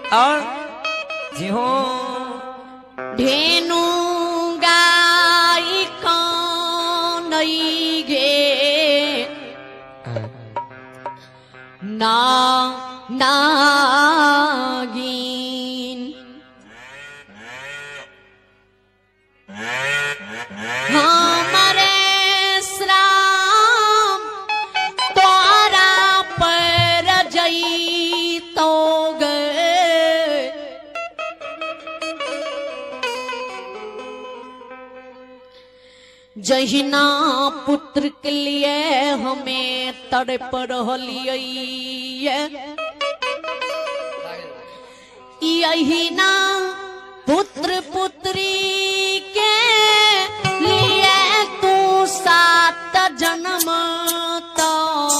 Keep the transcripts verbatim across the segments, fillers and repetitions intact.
और जी हो धेनु गाय कानई गे ना नागिन हमारे श्राम तोरा पर जई तो गए जहिना पुत्र के लिए हमें तड़प रहिए यही ना पुत्र पुत्री के लिए तू सात जन्म तो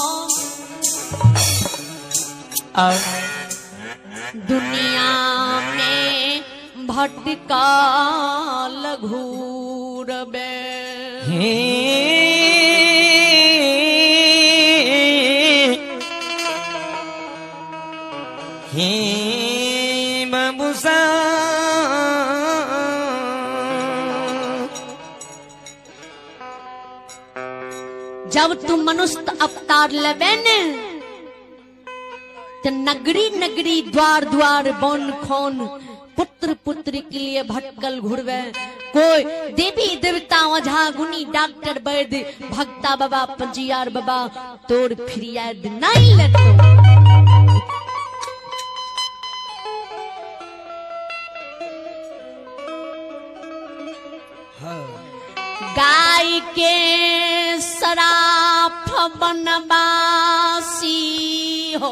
दुनिया में भटका घूर बे हे हे बाबूसा जब तू मनुष्य अवतार लेबे ने तो नगरी नगरी द्वार द्वार बन खोन पुत्र पुत्री के लिए भटकल घुरवे कोई देवी देवता ओझा गुनी डॉक्टर वैद्य भक्ता बाबा पंजियार बाबा तोड़ फिरियाद नहीं लेतो गाय के सराफ बनवासी हो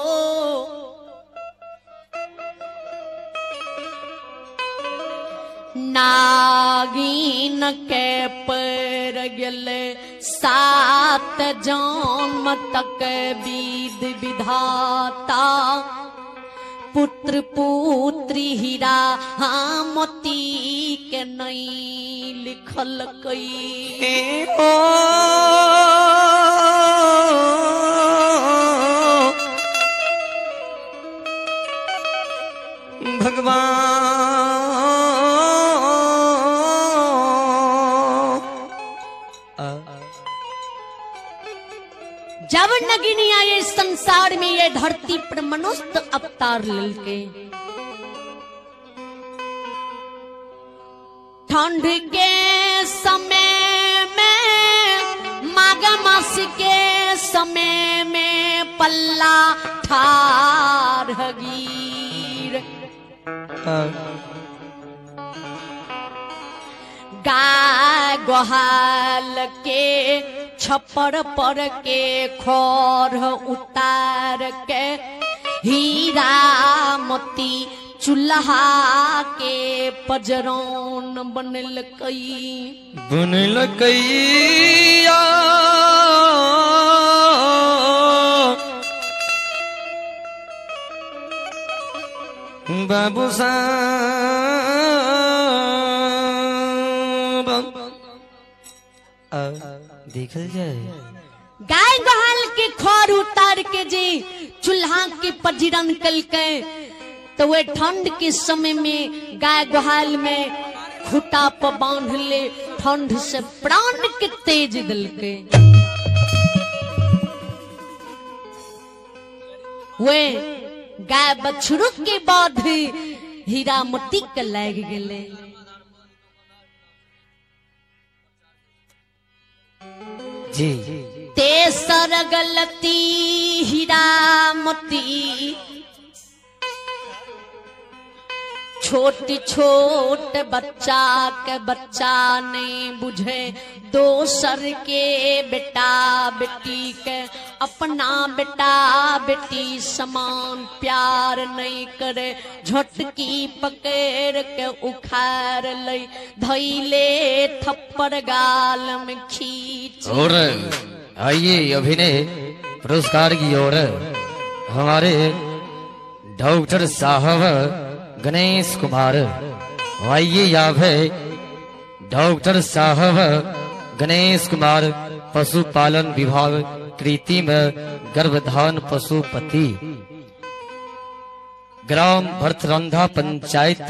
नागिन के पर गले सात जन्म तक विध विधाता पुत्र पुत्री हीरा हाँ मोती के नहीं लिखल कई ओ भगवान जब नगिनी आए संसार में ये धरती पर मनुष्य अवतार लेके ठंड के समय में माघ मास के समय में पल्ला ठार हगीर गाय गोहाल के छप्पर पर के खोर उतार के हीरा मोती चूल्हा के पजरौन बनल कई बनल कैया बाबू साहब देखल जाए गाय गोहाल के खोर उतार के जी चूल्हा के पजरन कल के तो वे ठंड के समय में गाय गोहाल में खुटा पर बांध ले ठंड से प्राण के तेज दिल के वे गाय बछड़ू के बाद हीरा मोती के लग गए जी तेसर गलती हीरा मोती छोट छोट बच्चा के बच्चा नहीं बुझे दोसर के बेटा बेटी के अपना बेटा बेटी समान प्यार नहीं करे झटकी पकड़ के उखाड़ ले धैले थप्पड़ गाल में खींच और आइए अभिनय पुरस्कार की ओर हमारे डॉक्टर साहब गणेश कुमार आइए यहाँ पे डॉक्टर साहब गणेश कुमार पशुपालन विभाग कृत्रिम गर्भधान पशुपति ग्राम भरतरंधा पंचायत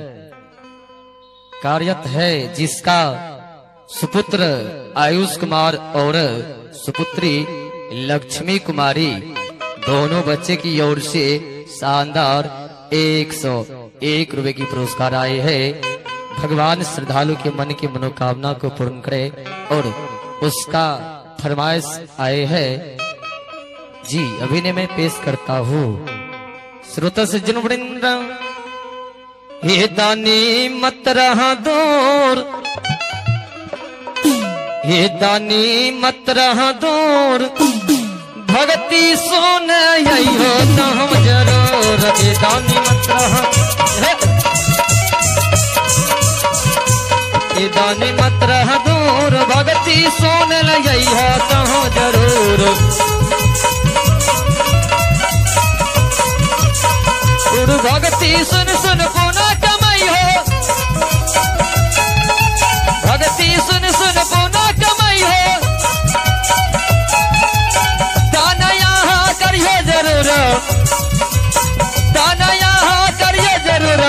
कार्यरत है, जिसका सुपुत्र आयुष कुमार और सुपुत्री लक्ष्मी कुमारी दोनों बच्चे की ओर से शानदार एक सौ एक रुपए की पुरस्कार आए हैं। भगवान श्रद्धालु के मन की मनोकामना को पूर्ण करे और उसका फरमाइश आए हैं। जी अभिनय में पेश करता हूँ श्रोता सज्जन वृंद। हे दानी मत रहा दूर, हे दानी मत रहा दूर, भक्ति सुन यही हो तो हम जरूर। हे दानी मत रहा, हे दानी मत रहा दूर, भक्ति सुन यही हो तो हम जरूर। भक्ति सुन सुन पुना कमाई हो, भक्ति सुन सुन पुना कमाई हो, दाना यहाँ करिए जरूर, दाना यहाँ करिए जरूर।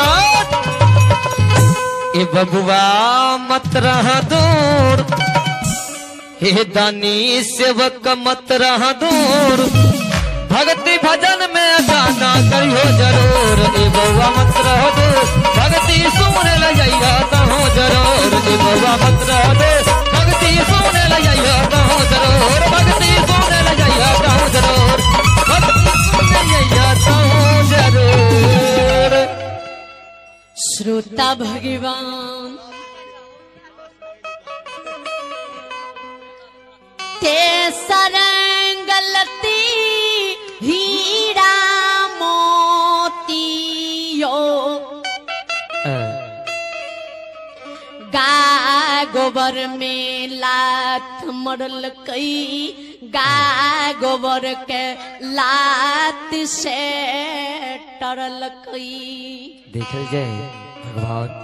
ए बबुआ मत रहा दूर, हे दानी सेवक मत रहा दूर, भक्ति भजन में गाना करियो जरूर। ए बउआ मत रहो दूर, भक्ति सुन लइया कहो जरूर। ए बउआ मत रहो दूर, भक्ति सुन लइया कहो जरूर। भक्ति सुन लइया कहो जरूर, भक्ति सुन लइया कहो जरूर। श्रोता भगवान ते सरंगलती हीरा मोतियो गाय गोबर में लात मरल कई, गाय गोबर के लात से टरल कई। देखल जाए भगवान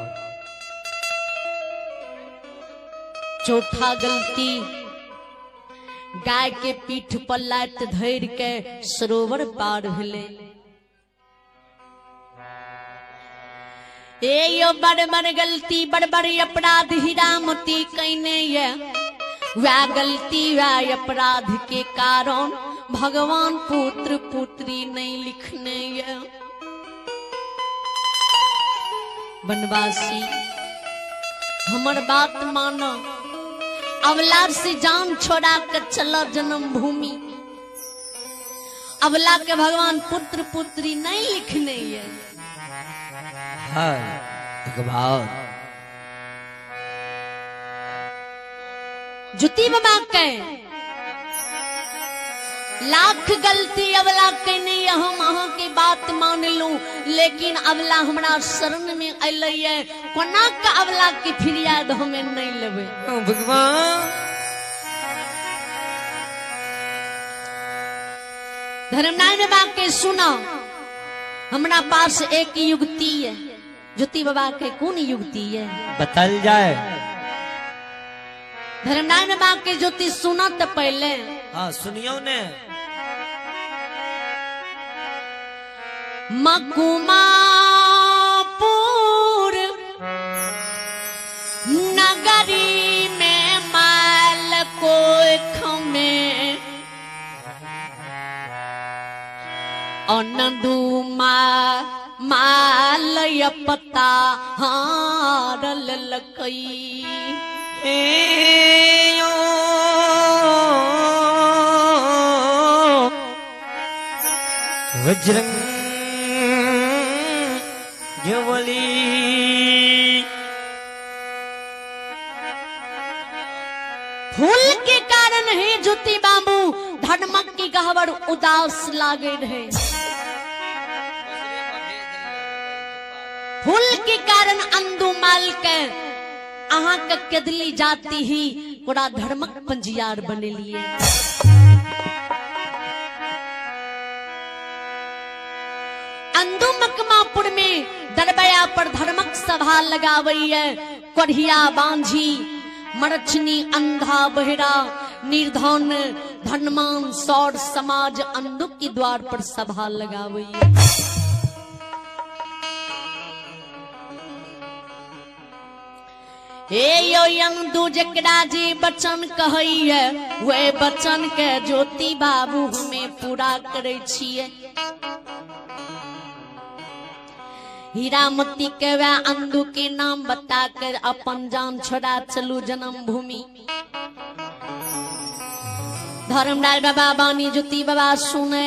चौथा गलती गाय के पीठ पर लात धर के सरोवर पार भले। ए यो बड़ बड़ गलती बड़ बड़ अपराध हीरामती कहने ये, वह गलती वह अपराध के कारण भगवान पुत्र पुत्री नहीं लिखने ये। बनवासी हमर बात मानो, अवला से जान छोड़ा कर चला जन्म भूमि। अवला के भगवान पुत्र पुत्री नहीं लिखने ये। भगवान जुती बाबा के लाख गलती अवला के नहीं, हम अहाँ की बात मान लूं, लेकिन अवला हमारा शरण में अल कोना का अवला की फिरियाद हमें नहीं लेवे। भगवान धर्मनारायण बाबा के सुना, हमारा पास एक युक्ति है। ज्योति बाबा के कौन युक्ति है बतल जाए। धर्मनारायण बाबा के ज्योति सुना तो पहले हाँ सुनियो ने। मकुमापुर नगरी में माल को खमे अनदुमा माल पता हारल लकई। वज्रंग जवली फूल के कारण ही ज्योति बाबू धर्मक की गहवर उदास लागे रहे। फूल के कारण अंदुमाल के अहाँ के केदली जाती ही पूरा धर्मक पंजियार बने लिए। अंदु मकमापुर में दरबया पर धर्मक सभा लगावई है। कोढ़िया बांझी मरछनी अंधा बहिरा निर्धन धनमान सौर समाज अंधु की द्वार पर सभा लगावई है। हे यो यंदु जकरा जी बचन कहैया वे बचन के ज्योति बाबू हमें पूरा करे छिए। हीरा मोती के वे अंधु के नाम बताकर अपन जान छोड़ा चलू जन्म भूमि। धर्मलाल बाबा बानी ज्योति बाबा सुने,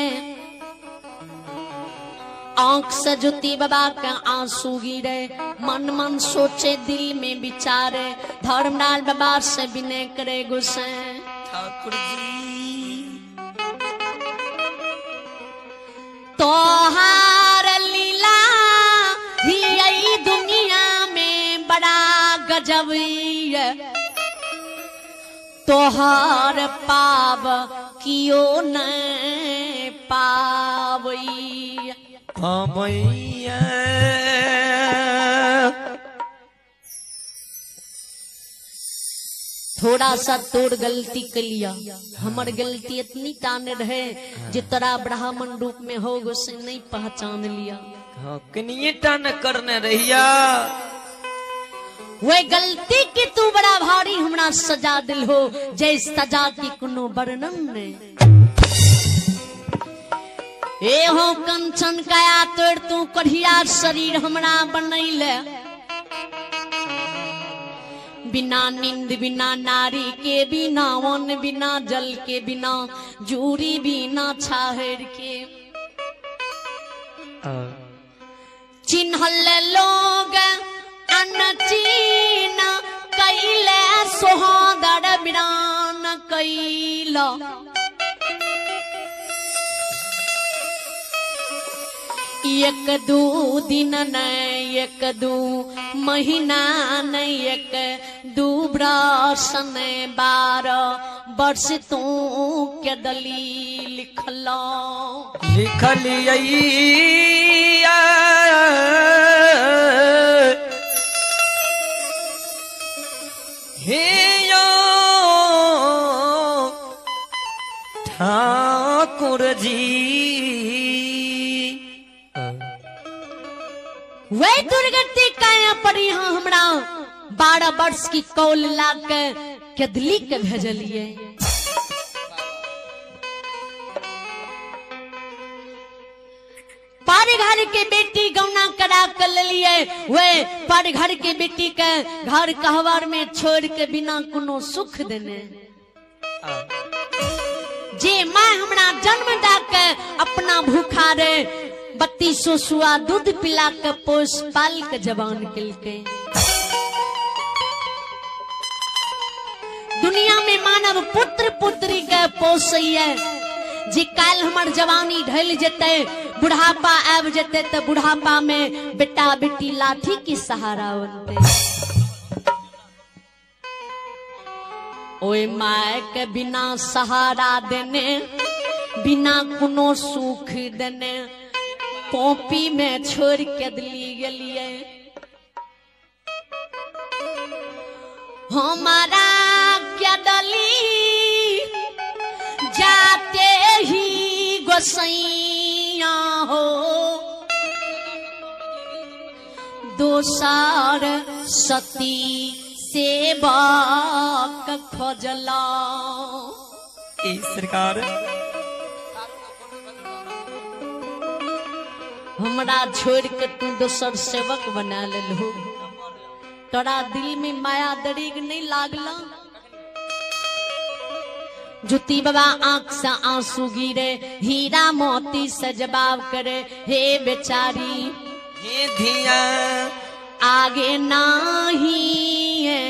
आंख से ज्योति बाबा का आंसू गिरे, मन मन सोचे दिल में विचारे, धर्मलाल बाबा से विनय करे गुस्से। ठाकुर जी तोहार लीला ही यही दुनिया में बड़ा गजब है, तोहार पाव कियो न पावई। पावैया थोड़ा सा तोड़ गलती कर लिया, हमर गलती इतनी टान रहे जितना ब्राह्मण रूप में हो उसे नहीं पहचान लिया। हाँ कनिए टन करने रहिया, वे गलती की तू बड़ा भारी हमरा सजा दिल हो, जय सजा की कोनो वर्णन नहीं। ए हो कंचन काया तोड़ तू कढ़िया शरीर हमरा बनैले, बिना नींद बिना नारी के बिना वन बिना जल के बिना जूरी बिना छाहर के। चिन्हल लोग अनचीन कैले सोहादर बिरान कैला, एक दू दिन न एक दू महीना न एक दू बरस न बारह वर्ष तू के दली लिखला। लिखलिया हे यो ठाकुर जी, वे दुर्गति काया पड़ी हाँ हमरा बारह वर्ष की कौल ला के केदली के भेजलिए। पारे घर के बेटी गौना करा कर लिए, वे पारे घर के बेटी के घर कहवार में छोड़ के बिना कोनो सुख देने। जे माँ हमरा जन्म दा के अपना भूखा रे बत्तीसो सुआ दूध पिला के पोस पाल के जवान किलके। दुनिया में मानव पुत्र पुत्री के पोसैया, जी काल हमार जवानी ढल जते बुढ़ापा आब जते तो बुढ़ापा में बेटा बेटी लाठी की सहारा बनते। ओए माय के बिना सहारा देने बिना कोनो सुख देने पोपी में छोड़ के दिली गलिए। हमारा क्या दली जाते ही गोसैया हो, दोसार सती सेवा का खोजला। ई सरकार हमरा छोड़ के तू दोसर सेवक बना लेलहु, तोरा दिल में माया दरीग नहीं लागला। ज्योति बाबा आंख से आंसू गिरे, हीरा मोती से जवाब करे, हे बेचारी हे धिया आगे नाही है।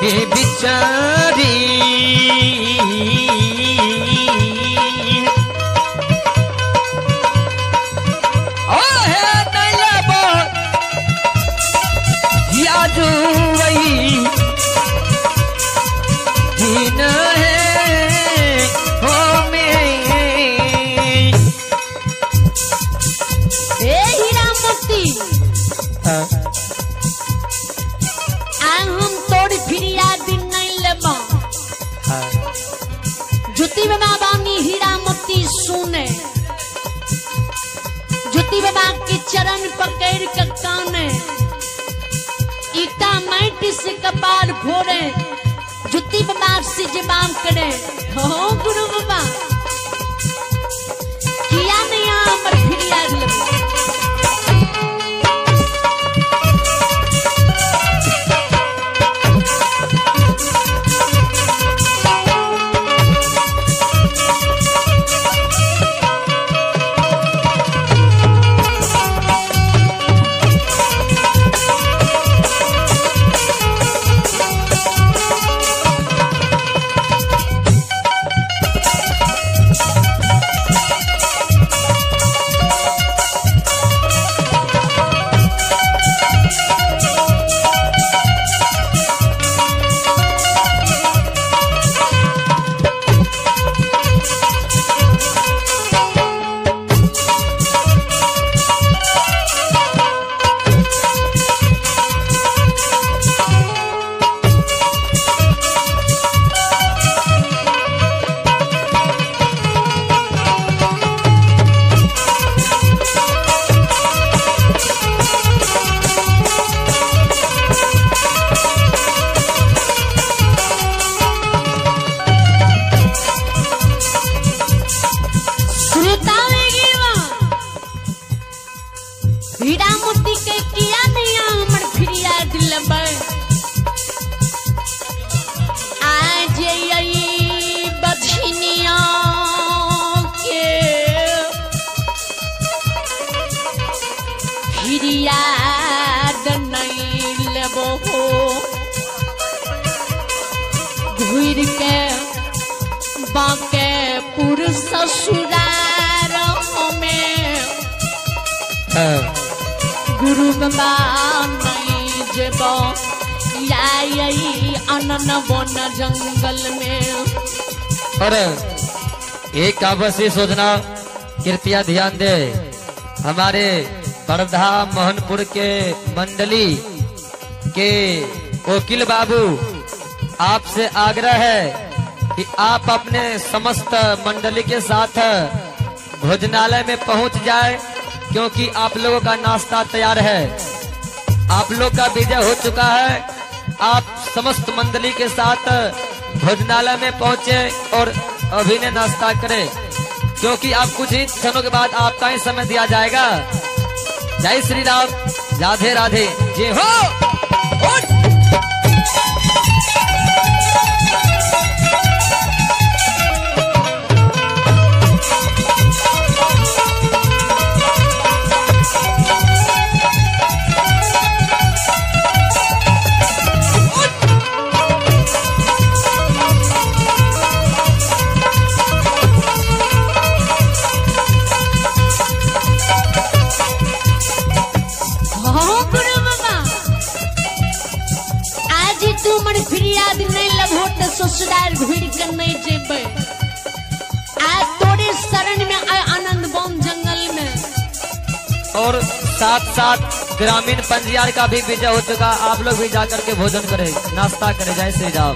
हे बिचारी ओ है नैलबो यादू वही दिन है हो में ए हीरा मोती हाँ। आ हम तोड़ फिरिया दिन नहीं लेबा हाँ। ज्योति बाबा बानी हीरा मोती सुने ज्योति बाबा के चरण पकड़ के काने ईटा माटी से कपार फोड़े ज्योति बाबा से जवाब करे हो गुरु बाबा किया नहीं हमर फिरिया लेबा हीरा मोती के किया नहीं हमर फिरिया दिलबे आज यही बछनिया के फिरिया नहीं लेबो हो घूर के बाके पुर ससुरार में हाँ। गुरु बाबा नहीं जेबो या यही अनन वन जंगल में और एक अवश्य सोचना कृपया ध्यान दे हमारे बड़धा मोहनपुर के मंडली के वकील बाबू आपसे आग्रह है कि आप अपने समस्त मंडली के साथ भोजनालय में पहुंच जाए क्योंकि आप लोगों का नाश्ता तैयार है। आप लोग का विजय हो चुका है। आप समस्त मंडली के साथ भोजनालय में पहुंचे और अभिनय नाश्ता करें क्योंकि आप कुछ ही क्षणों के बाद आपका ही समय दिया जाएगा। जय श्री राम, राधे राधे, जय हो। फिरियाद नहीं लभोट ससुराल घुर के नहीं जेबे आज तोरे शरण में आए आनंद बन जंगल में और साथ साथ ग्रामीण पंजियार का भी विजय हो चुका। आप लोग भी जाकर के भोजन करें, नाश्ता करें। जय श्री राम।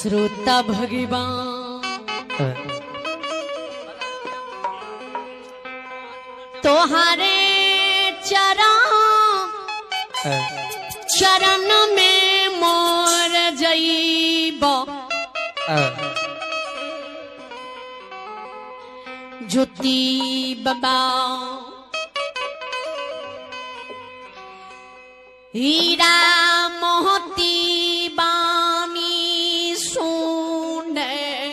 श्रोता भगवान तोहारे चरण चरण में मोर जईब ज्योति बाबा हीरा मोती बानी सुने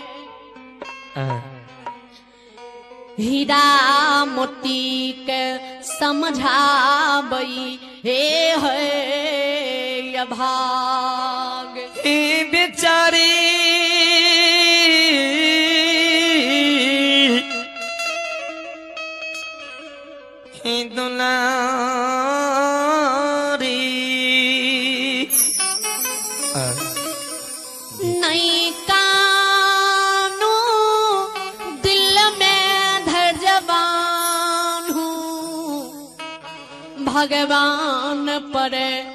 हीरा मोती के समझाबई हे है भाग हे बेचारी हे दुलारी नहीं कानू दिल में धैर्यवान हूँ भगवान पर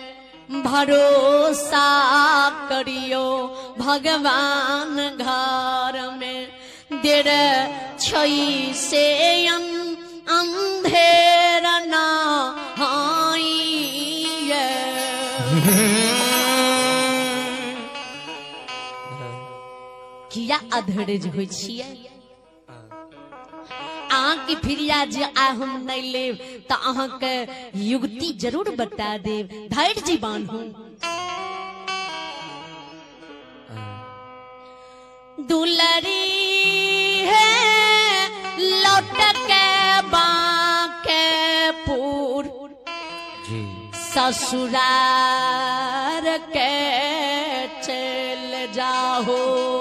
भरोसा करियो भगवान घर में देर छई से अन, अंधेर ना हाइए किया अधरेज होइ छियै अहाँ की फिरिया जे आ हम नहीं लेब तो अहाँ के युक्ति जरूर बता देब धैर्य जीवान हूँ दुलरी है लौट के बाके पूर ससुरार के चल जाओ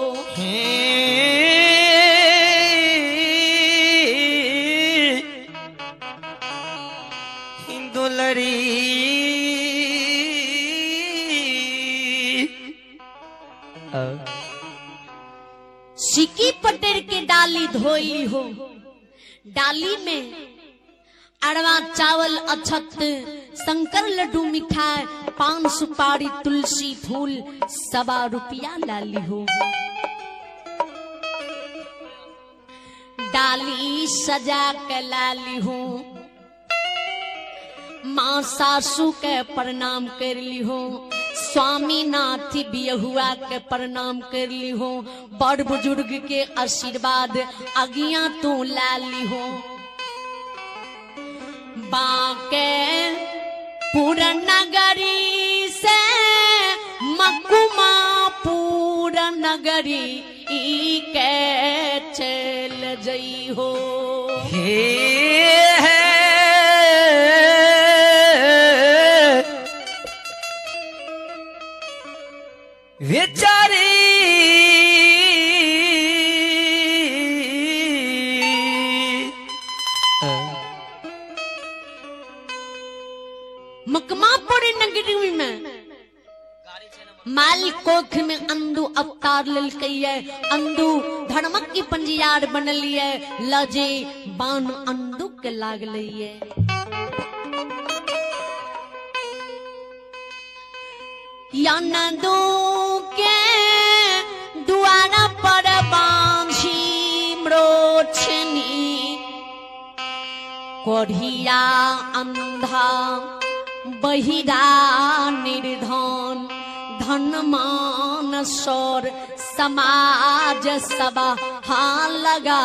दुलरी सिक्की पटेर के डाली धोई हो डाली में अरवा चावल अछत शंकर लड्डू मिठाई पान सुपारी तुलसी फूल सवा रुपया लाली हो डाली सजा के लाली हो माँ सासू के प्रणाम कर ली हो स्वामी नाथ बियहुआ के प्रणाम कर ली हो बड़ बुजुर्ग के आशीर्वाद आज्ञा तू लाली हो बाके पूरा नगरी से मकुमा पूरा नगरी ई के चल जई हो हे बेचारी मकमापुर नगरी में माल कोख में अंधु अवतार ललकैये अंधु धर्मक की पंजियार बनलिए लजे बान अंधु के लागलिए नंदू के दुआरा पर बांझी म्रोछनी कोढ़िया अंधा बहिरा निर्धन धनमान सौर समाज सभा हाँ लगा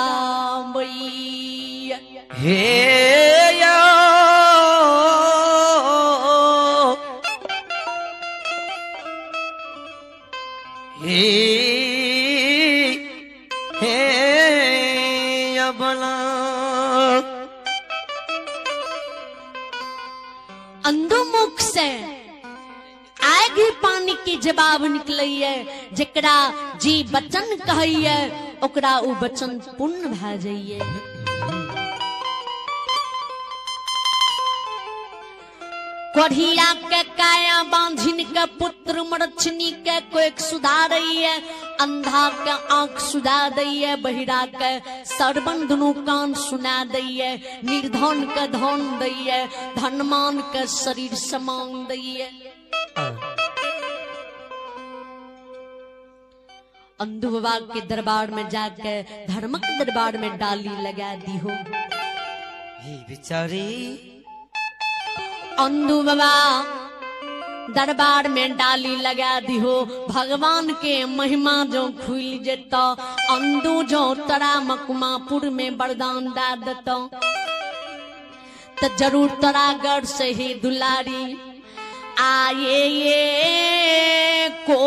हे या हे हे अबला अंधुमुख से आगे पानी के जवाब निकलैये जकरा जी बचन कहैये ओकरा उ बचन पूर्ण भा जाइए कोढ़िया के काया बांझिन के पुत्र मरछनी के कोइक सुधारैये अंधा के आंख सुधा दैये बहिरा के सर्वन दुनू कान सुना दैये निर्धन के धन दैये धनमान के शरीर समान दैये अंधु बाबा के दरबार में जाकर धर्मक दरबार में डाली लगा दी हो। हे बेचारी अंधु बाबा दरबार में डाली लगा दी हो। भगवान के महिमा जो खुल जेता अंधु जो तरा मकुमापुर में वरदान दा देता तो जरूर तरागढ़ से ही दुलारी आए ये को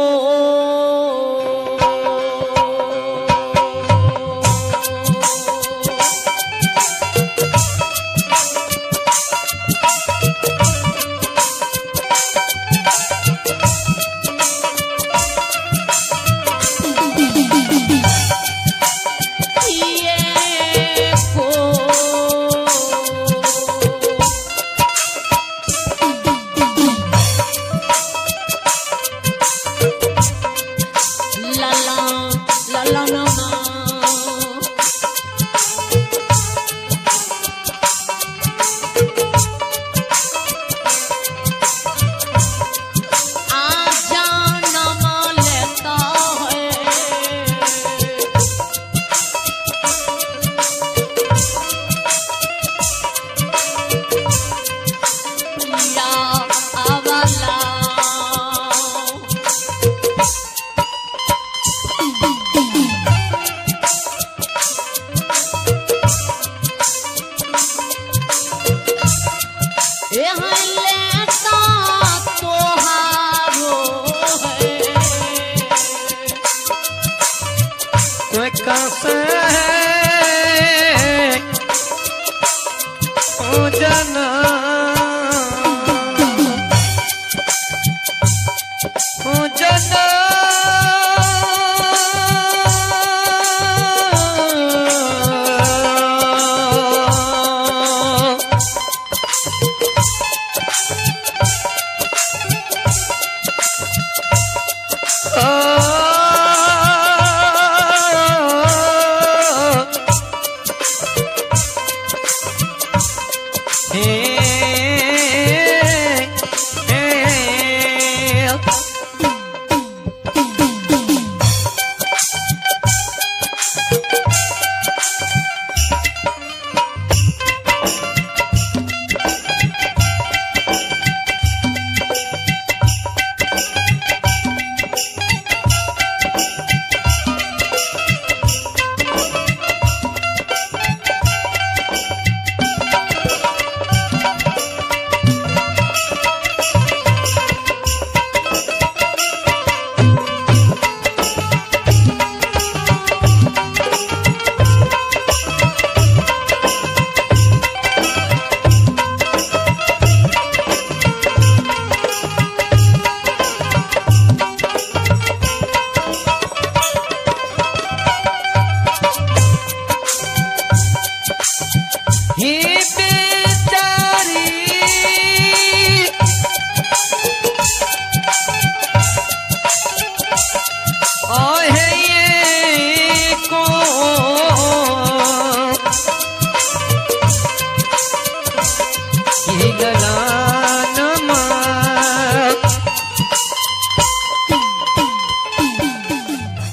गला